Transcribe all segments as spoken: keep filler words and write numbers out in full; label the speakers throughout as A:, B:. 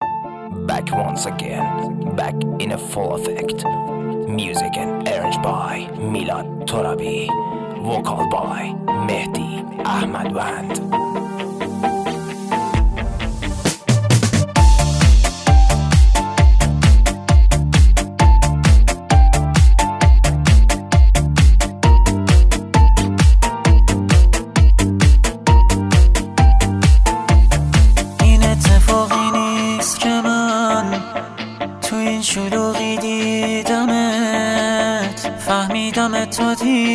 A: Back once again, back in a full effect. Music and arranged by Milad Torabi. Vocal by Mehdi Ahmadwand.
B: شلوغی دیدمت، فهمیدمت تا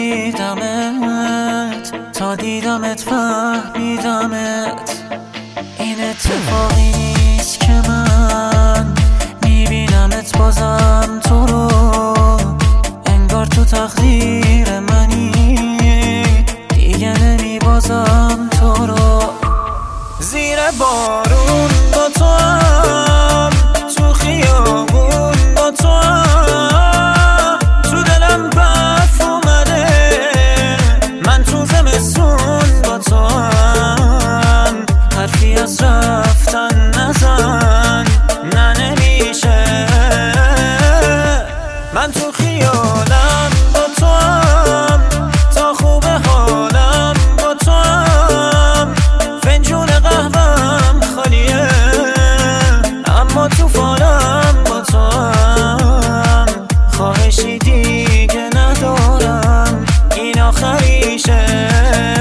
B: دیدمت، تا دیدمت فهمیدمت. این اتفاقی نیست که من میبینمت بازم تو رو، انگار تو تقدیر منی، دیگه نمیبازم تو رو. زیر بارون با تو هم، تو خیابون با تو هم، تو دلم برف اومده، من تو زمستون با تو هم. حرفی از رفتن نزن، نه نمیشه. من تو خیالم با تو هم، تا خوب حالم با تو هم. فنجون قهوه‌ام خالیه، اما تو فالم با تو هم. خواهشی دیگه ندارم، این آخریشه.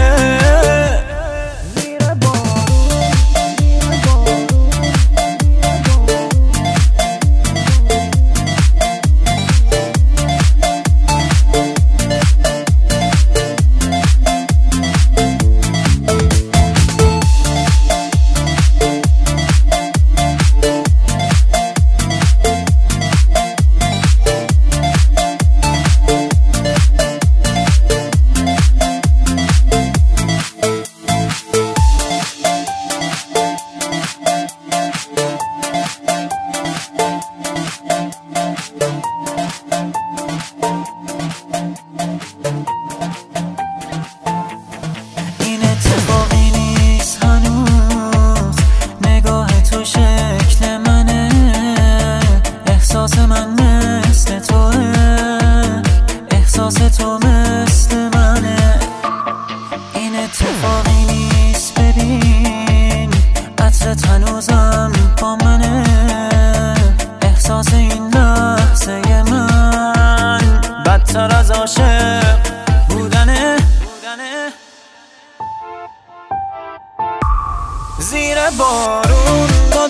B: این اتفاقی نیست هنوز، نگاه تو شکل منه، احساس من مثل توه، احساس تو مثل منه. این اتفاقی نیست، ببین عطرت هنوزم با منه، احساس این لحظه من بدتر از عاشق بودنه. زیر بارون با